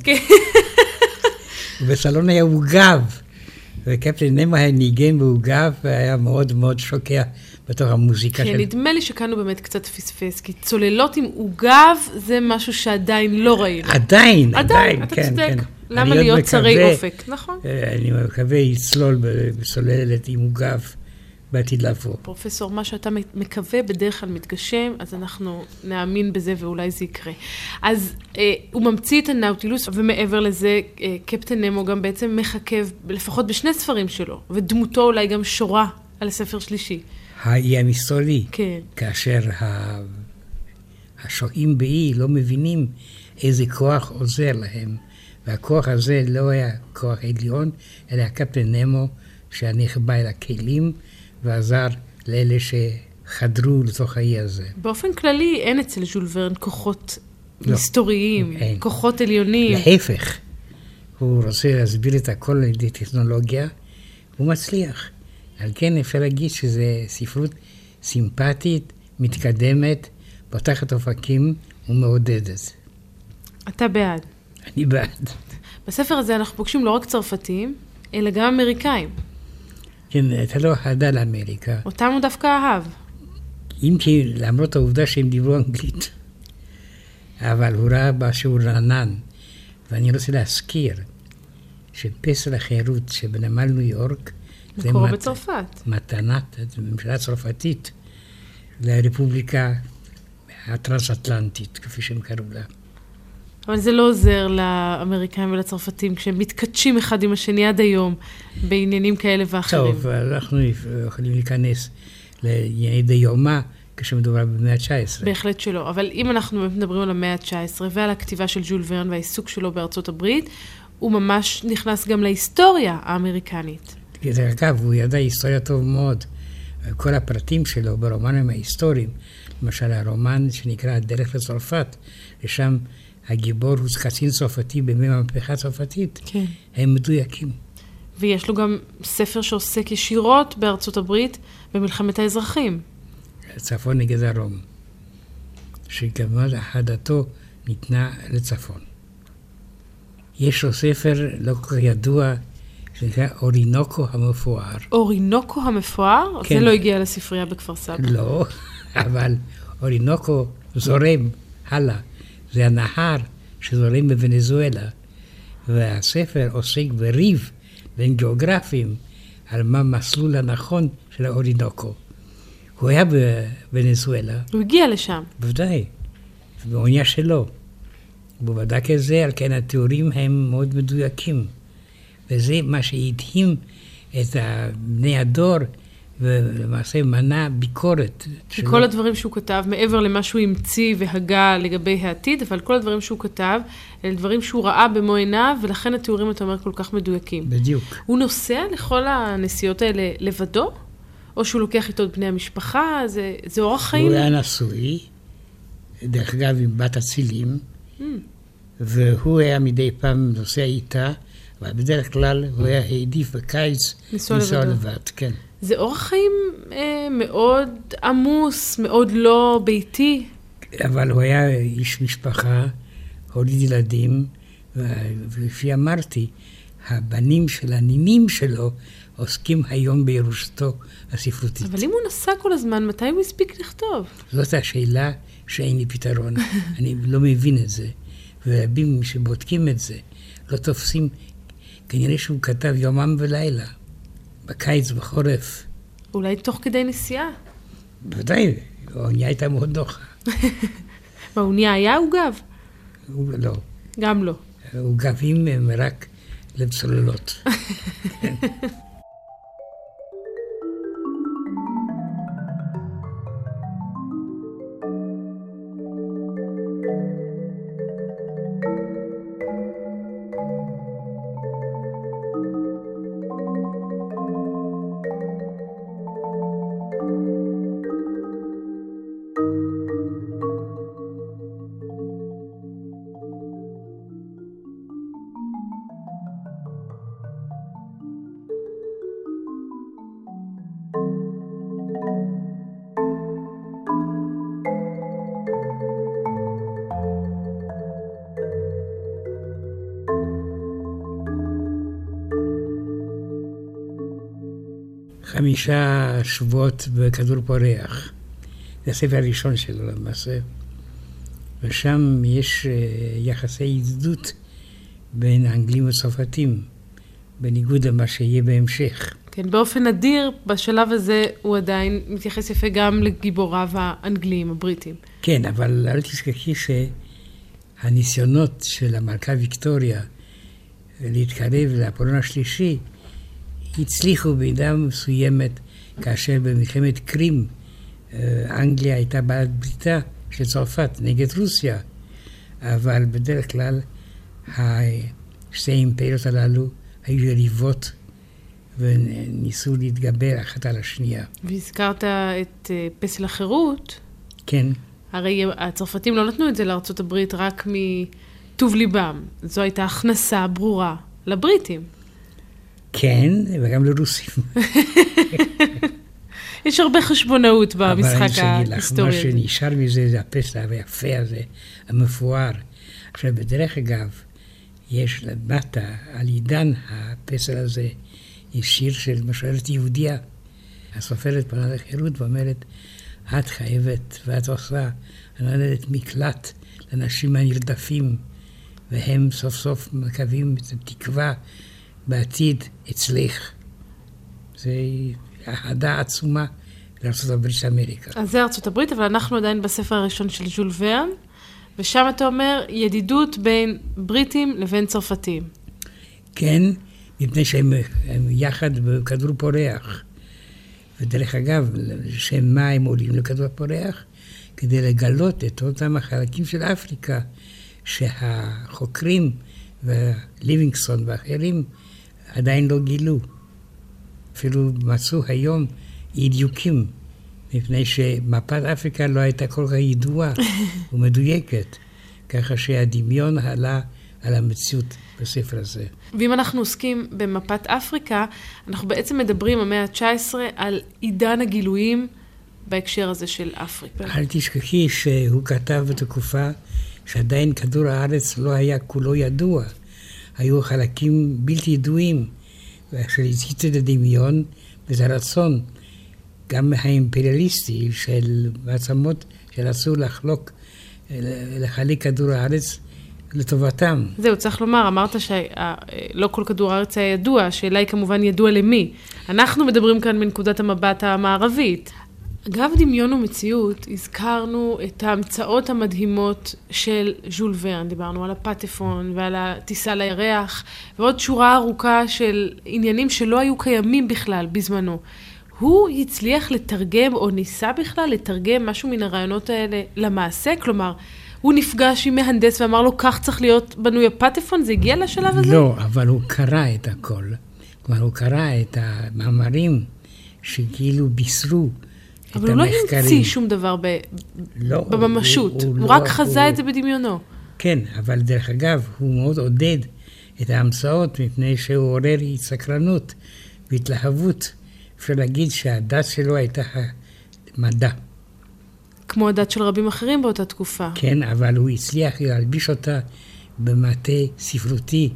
Speaker 3: ובסלון היה עוגב. וקפטן נמו היה ניגן בעוגב, והיה מאוד מאוד שוקע בתוך המוזיקה
Speaker 2: כן,
Speaker 3: של...
Speaker 2: נדמה לי שכאן הוא באמת קצת פספס, כי צוללות עם עוגב זה משהו שעדיין לא ראינו.
Speaker 3: עדיין,
Speaker 2: עדיין,
Speaker 3: עדיין,
Speaker 2: אתה
Speaker 3: כן,
Speaker 2: צודק.
Speaker 3: כן.
Speaker 2: למה להיות צרי אופק, נכון?
Speaker 3: אני מקווה יצלול בסוללת עם עוגב בעתיד לבוא.
Speaker 2: פרופסור, מה שאתה מקווה בדרך כלל מתגשם, אז אנחנו נאמין בזה ואולי זה יקרה. אז אה, הוא ממציא את הנאוטילוס, ומעבר לזה, אה, קפטן נמו גם בעצם מחכב, לפחות בשני ספרים שלו, ודמותו אולי גם שורה על הספר שלישי.
Speaker 3: האי המסתורי.
Speaker 2: כן.
Speaker 3: כאשר השוהים באי לא מבינים איזה כוח עוזר להם. והכוח הזה לא היה כוח עליון, אלא הקפטן נמו שנכבה אל הכלים ועזר לאלה שחדרו לתוך האי הזה.
Speaker 2: באופן כללי אין אצל ז'יל ורן כוחות
Speaker 3: לא,
Speaker 2: מסתוריים,
Speaker 3: אין.
Speaker 2: כוחות עליונים.
Speaker 3: להפך, הוא רוצה להסביר את הכל על ידי טכנולוגיה, הוא מצליח. על כן אפשר להגיד שזו ספרות סימפטית, מתקדמת, פותחת אופקים ומעודדת.
Speaker 2: אתה בעד.
Speaker 3: אני בעד.
Speaker 2: בספר הזה אנחנו פוגשים לא רק צרפתים, אלא גם אמריקאים.
Speaker 3: כן, אתה לא חדה לאמריקה.
Speaker 2: אותם הוא דווקא אהב.
Speaker 3: אם כי למרות העובדה שהם דיברו אנגלית. אבל הוא ראה בה שהוא רענן. ואני רוצה להזכיר שפסל החירות שבנמל ניו יורק,
Speaker 2: מקור בצרפת.
Speaker 3: מתנת, ממשלה צרפתית, לרפובליקה הטרנס-אטלנטית, כפי שהם קראו לה.
Speaker 2: אבל זה לא עוזר לאמריקאים ולצרפתים, כשהם מתקדשים אחד עם השני עד היום, בעניינים כאלה ואחרים.
Speaker 3: טוב, אנחנו יכולים להיכנס לענייני דיומה, כשמדובר במאה ה-תשע עשרה.
Speaker 2: בהחלט שלא, אבל אם אנחנו מדברים על המאה ה-תשע עשרה, ועל הכתיבה של ז'יל ורן והעיסוק שלו בארצות הברית, הוא ממש נכנס גם להיסטוריה האמריקנית.
Speaker 3: דרך אגב, הוא ידע היסטוריה טוב מאוד. כל הפרטים שלו ברומנים ההיסטוריים, למשל הרומן שנקרא הדרך לצרפת, ושם הגיבור הוא קצין צרפתי בימי המהפכה הצרפתית,
Speaker 2: כן.
Speaker 3: הם מדויקים.
Speaker 2: ויש לו גם ספר שעוסק ישירות בארצות הברית במלחמת האזרחים.
Speaker 3: צפון נגד הרום, שגם החדתו ניתנה לצפון. יש לו ספר לא כל כך ידוע, שנקרא אורינוקו המפואר.
Speaker 2: אורינוקו המפואר?
Speaker 3: כן.
Speaker 2: זה לא הגיע לספרייה בכפר סבא.
Speaker 3: לא, אבל אורינוקו זורם הלאה. זה הנהר שזורם בוונזואלה, והספר עוסק בריב בין גיאוגרפים על מה מסלול הנכון של האורינוקו. הוא היה בוונזואלה.
Speaker 2: הוא הגיע לשם.
Speaker 3: בוודאי, באונייה שלו. הוא בדק את זה, על כן התיאורים הם מאוד מדויקים. וזה מה שהדהים את בני הדור, ולמעשה מנע ביקורת.
Speaker 2: כל הדברים שהוא כתב, מעבר למה שהוא המציא והגה לגבי העתיד, אבל כל הדברים שהוא כתב, אלה דברים שהוא ראה במו עיניו, ולכן התיאורים, אתה אומר, כל כך מדויקים.
Speaker 3: בדיוק.
Speaker 2: הוא נוסע לכל הנסיעות האלה לבדו? או שהוא לוקח איתו את בני המשפחה? זה, זה אורח חיים?
Speaker 3: הוא היה נשוי, דרך אגב עם בת אצילים, mm. והוא היה מדי פעם נוסע איתה, אבל בדרך כלל הוא היה העדיף בקיץ לנסוע לבד, כן.
Speaker 2: זה אורח חיים אה, מאוד עמוס, מאוד לא ביתי.
Speaker 3: אבל הוא היה איש משפחה, הוליד ילדים, ולפי אמרתי, הבנים של הנינים שלו עוסקים היום בירושתו הספרותית.
Speaker 2: אבל אם הוא נסע כל הזמן, מתי הוא הספיק לכתוב?
Speaker 3: זאת השאלה שאין לי פתרון. אני לא מבין את זה. ורבים שבודקים את זה, לא תופסים, כנראה שהוא כתב יומם ולילה, בקיץ, בחורף.
Speaker 2: אולי תוך כדי נסיעה.
Speaker 3: בוודאי, האונייה הייתה מאוד נוחה.
Speaker 2: באונייה היה עוגב?
Speaker 3: הוא לא.
Speaker 2: גם לא.
Speaker 3: עוגבים הם רק לצוללות. חמישה שבועות בכדור פורח. זה הספר הראשון שלו למעשה. ושם יש יחסי ידידות בין האנגלים וצרפתים, בניגוד למה שיהיה בהמשך.
Speaker 2: כן, באופן נדיר, בשלב הזה הוא עדיין מתייחס יפה גם לגיבוריו האנגלים, הבריטים.
Speaker 3: כן, אבל אל תזכחי שהניסיונות של המלכה ויקטוריה להתקרב לאפולון השלישי, הצליחו בידה מסוימת, כאשר במלחמת קרים, אנגליה הייתה בעלת בריתה של צרפת נגד רוסיה, אבל בדרך כלל שתי האימפריות הללו היו יריבות וניסו להתגבר אחת על השנייה.
Speaker 2: והזכרת את פסל החירות.
Speaker 3: כן.
Speaker 2: הרי הצרפתים לא נתנו את זה לארצות הברית רק מטוב ליבם. זו הייתה הכנסה ברורה לבריטים.
Speaker 3: כן, וגם לרוסים.
Speaker 2: יש הרבה חשבונאות במשחק ההיסטורי הזה.
Speaker 3: מה שנשאר מזה זה הפסל היפה הזה, המפואר. עכשיו, בדרך אגב, יש למטה, על עידן הפסל הזה, יש שיר של משוררת יהודיה. הסופרת פונה לחירות ואומרת, את חייבת ואת עושה, הנולדת מקלט לאנשים הנרדפים, והם סוף סוף מקווים את התקווה בעתיד אצלך. זה אהדה עצומה לארצות הברית של אמריקה.
Speaker 2: אז זה ארצות הברית, אבל אנחנו עדיין בספר הראשון של ז'ול ורן, ושם אתה אומר ידידות בין בריטים לבין צרפתים.
Speaker 3: כן, מפני שהם יחד בכדור פורח. ודרך אגב, לשם מה הם עולים לכדור פורח? כדי לגלות את אותם החלקים של אפריקה, שהחוקרים וליבינגסטון ואחרים עדיין לא גילו. אפילו מצאו היום אי-דיוקים, מפני שמפת אפריקה לא הייתה כל כך ידועה ומדויקת, ככה שהדמיון עלה על המציאות בספר הזה.
Speaker 2: ואם אנחנו עוסקים במפת אפריקה, אנחנו בעצם מדברים במאה ה-תשע עשרה על עידן הגילויים בהקשר הזה של אפריקה.
Speaker 3: אל תשכחי שהוא כתב בתקופה שעדיין כדור הארץ לא היה כולו ידוע. היו חלקים בלתי ידועים, ואשר הצית את הדמיון ואת הרצון, גם האימפריאליסטי של מעצמות שרצו לחלוק, לחלק כדור הארץ לטובתם.
Speaker 2: זהו, צריך לומר, אמרת שלא כל כדור הארץ היה ידוע, השאלה היא כמובן ידוע למי. אנחנו מדברים כאן מנקודת המבט המערבית. אגב דמיון ומציאות, הזכרנו את ההמצאות המדהימות של ז'ול ורן, דיברנו על הפטפון ועל הטיסה לירח, ועוד שורה ארוכה של עניינים שלא היו קיימים בכלל בזמנו. הוא הצליח לתרגם, או ניסה בכלל לתרגם משהו מן הרעיונות האלה למעשה, כלומר, הוא נפגש עם מהנדס ואמר לו, כך צריך להיות בנוי הפטפון, זה הגיע לשלב הזה?
Speaker 3: לא, אבל הוא קרא את הכל. כלומר, הוא קרא את המאמרים שכאילו בישרו את המחקרים.
Speaker 2: אבל הוא לא המציא שום דבר ב... לא, בממשות, הוא, הוא, הוא לא, רק חזה הוא... את זה בדמיונו.
Speaker 3: כן, אבל דרך אגב, הוא מאוד עודד את ההמצאות, מפני שהוא עורר סקרנות והתלהבות. אפשר להגיד שהדת שלו הייתה מדע.
Speaker 2: כמו הדת של רבים אחרים באותה תקופה.
Speaker 3: כן, אבל הוא הצליח להלביש אותה במטה ספרותי,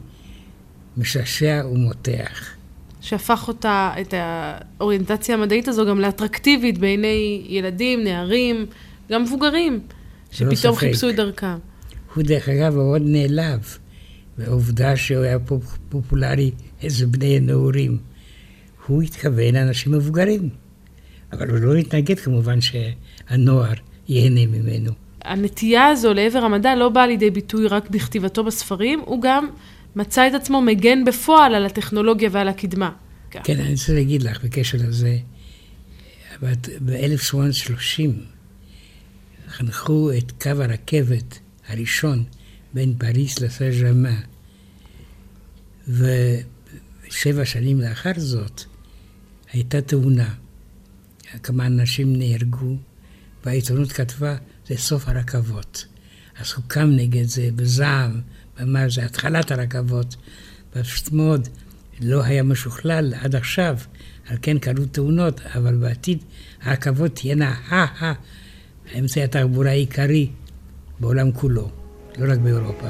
Speaker 3: משעשע ומותח.
Speaker 2: שהפך אותה, את האוריינטציה המדעית הזו, גם לאטרקטיבית בעיני ילדים, נערים, גם מבוגרים, שפתאום חיפשו את דרכם.
Speaker 3: הוא דרך אגב מאוד נעלב והעובדה שהוא היה פופולרי איזה בני נעורים. הוא התכוון לאנשים מבוגרים, אבל הוא לא התנגד כמובן שהנוער ייהנה ממנו.
Speaker 2: הנטייה הזו לעבר המדע לא באה לידי ביטוי רק בכתיבתו בספרים, הוא גם מצא את עצמו מגן בפועל על הטכנולוגיה ועל הקדמה.
Speaker 3: כן, אני רוצה להגיד לך בקשר לזה, ב-אלף תשע מאות ושלושים חנכו את קו הרכבת הראשון בין פריס לסן ז'רמן, ושבע שנים לאחר זאת הייתה תאונה. כמה אנשים נהרגו, והעיתונות כתבה, זה סוף הרכבות. אז הוא קם נגד זה בזעם, ואמר, זה התחלת הרכבות. פשוט מאוד, לא היה משוכלל עד עכשיו, על כן קרו תאונות, אבל בעתיד הרכבות תהיינה האמצעי התחבורה העיקרי בעולם כולו, לא רק באירופה.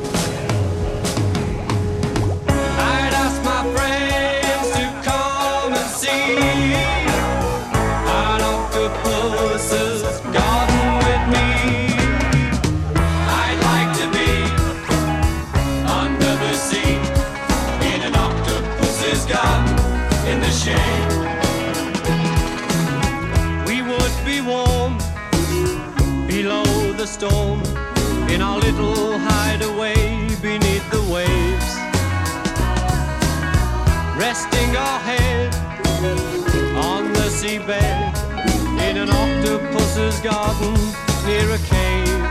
Speaker 4: Storm in our little hideaway beneath the waves, resting our head on the seabed in an octopus's garden near a cave.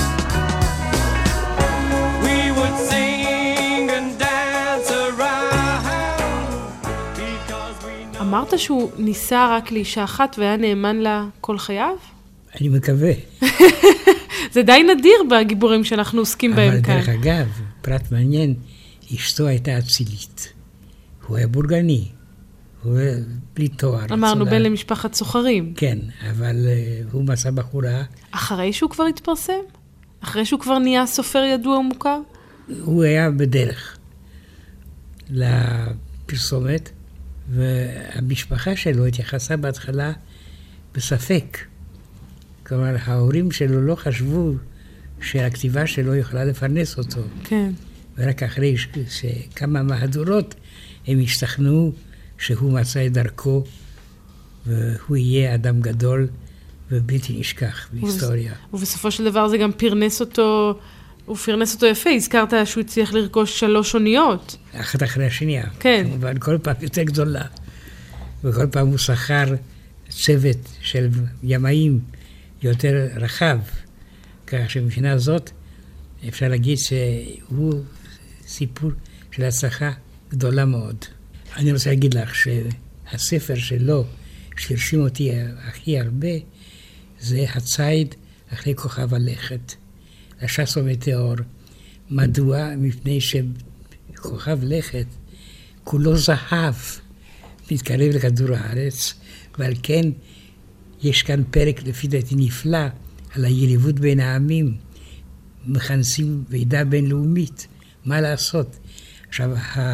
Speaker 4: We would sing and dance around because we know.
Speaker 2: אמרת שהוא ניסה רק לאישה אחת והיה נאמן לה כל חייו?
Speaker 3: אני מקווה.
Speaker 2: זה די נדיר בגיבורים שאנחנו עוסקים בהם כאן.
Speaker 3: אבל דרך אגב, פרט מעניין, אשתו הייתה אצילית. הוא היה בורגני. הוא היה בלי תואר.
Speaker 2: אמרנו בן למשפחת סוחרים.
Speaker 3: כן, אבל uh, הוא מצא בחורה.
Speaker 2: אחרי שהוא כבר התפרסם? אחרי שהוא כבר נהיה סופר ידוע ומוכר?
Speaker 3: הוא היה בדרך לפרסומת, והמשפחה שלו התייחסה בהתחלה בספק. כלומר, ההורים שלו לא חשבו שהכתיבה שלו יכולה לפרנס אותו.
Speaker 2: כן.
Speaker 3: ורק אחרי שכמה מהדורות הם השתכנעו שהוא מצא את דרכו, והוא יהיה אדם גדול ובלתי נשכח בהיסטוריה.
Speaker 2: ובסופו של דבר זה גם פרנס אותו, הוא פרנס אותו יפה. הזכרת שהוא הצליח לרכוש שלוש אוניות.
Speaker 3: אחת אחרי השנייה.
Speaker 2: כן.
Speaker 3: כמובן, כל פעם יותר גדולה. וכל פעם הוא שכר צוות של ימאים יותר רחב, כך שמבחינה זאת אפשר להגיד שהוא סיפור של הצלחה גדולה מאוד. אני רוצה להגיד לך שהספר שלו, שהרשים אותי הכי הרבה, זה הציד אחרי כוכב הלכת, לשש ומטאור. מדוע? מפני שכוכב לכת כולו זהב, מתקרב לכדור הארץ, ועל כן יש כאן פרק לפי דעתי נפלא על היריבות בין העמים, מכנסים ועידה בינלאומית, מה לעשות? עכשיו,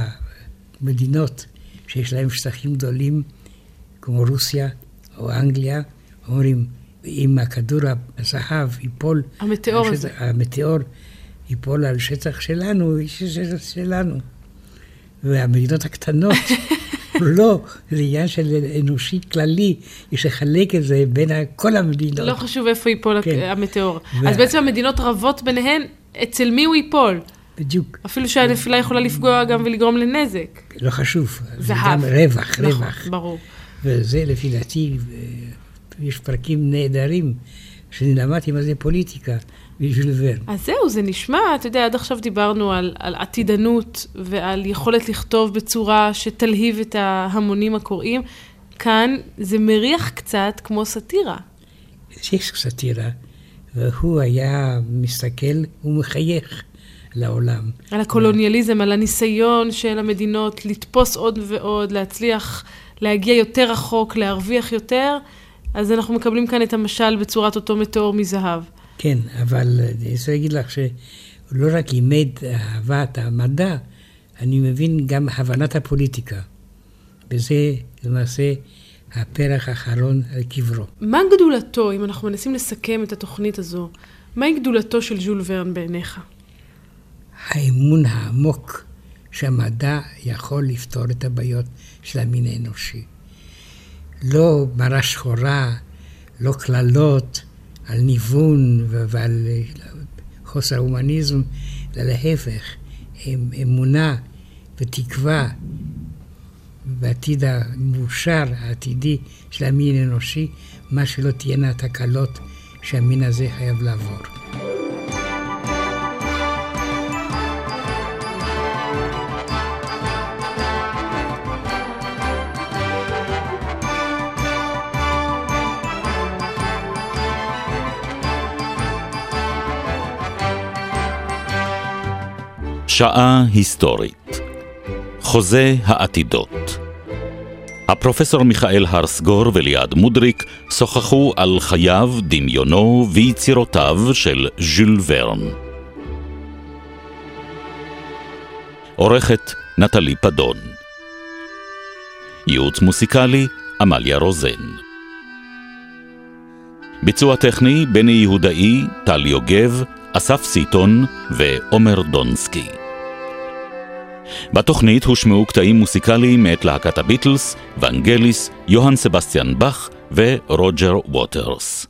Speaker 3: המדינות שיש להם שטחים גדולים, כמו רוסיה או אנגליה, אומרים, אם הכדור הזהב ייפול,
Speaker 2: המטאור
Speaker 3: על
Speaker 2: הזה.
Speaker 3: שטח, המטאור ייפול על שטח שלנו, זה שלנו. והמדינות הקטנות, לא, זה עניין של אנושי כללי, יש לחלק את זה בין כל המדינות.
Speaker 2: לא חשוב איפה ייפול
Speaker 3: כן.
Speaker 2: המטאור.
Speaker 3: ו...
Speaker 2: אז בעצם המדינות רבות ביניהן, אצל מי הוא ייפול?
Speaker 3: בדיוק.
Speaker 2: אפילו שהנפילה יכולה לפגוע גם ולגרום לנזק.
Speaker 3: לא חשוב.
Speaker 2: זהב.
Speaker 3: וגם רווח,
Speaker 2: נכון,
Speaker 3: רווח.
Speaker 2: ברור.
Speaker 3: וזה לפי דעתי, יש פרקים נהדרים, שאני למדתי מה זה פוליטיקה, בשביל ורן.
Speaker 2: אז זהו, זה נשמע, אתה יודע, עד עכשיו דיברנו על, על עתידנות ועל יכולת לכתוב בצורה שתלהיב את ההמונים הקוראים. כאן זה מריח קצת כמו סאטירה.
Speaker 3: יש סאטירה, והוא היה מסתכל ומחייך לעולם.
Speaker 2: על הקולוניאליזם, על הניסיון של המדינות לתפוס עוד ועוד, להצליח להגיע יותר רחוק, להרוויח יותר. אז אנחנו מקבלים כאן את המשל בצורת אותו מטאור מזהב.
Speaker 3: כן, אבל אני רוצה להגיד לך שהוא לא רק לימד אהבת המדע, אני מבין גם הבנת הפוליטיקה. וזה למעשה הפרח האחרון על קברו.
Speaker 2: מה גדולתו, אם אנחנו מנסים לסכם את התוכנית הזו, מהי גדולתו של ז'ול ורן בעיניך?
Speaker 3: האמון העמוק שהמדע יכול לפתור את הבעיות של המין האנושי. לא מראה שחורה, לא כללות על ניוון ועל חוסר הומניזם, אלא להפך, אמונה ותקווה בעתיד המאושר, העתידי של המין האנושי, מה שלא תהיינה תקלות שהמין הזה חייב לעבור.
Speaker 1: שעה היסטורית. חוזה העתידות. הפרופסור מיכאל הרסגור וליעד מודריק שוחחו על חייו, דמיונו ויצירותיו של ז'ול ורן. עורכת נטלי פדון. ייעוץ מוסיקלי עמליה רוזן. ביצוע טכני בני יהודאי, טל יוגב, אסף סיטון ועומר דונסקי. בתוכנית הושמעו קטעים מוסיקליים מאת להקת הביטלס, ונגליס, יוהן סבסטיאן באך ורוג'ר ווטרס.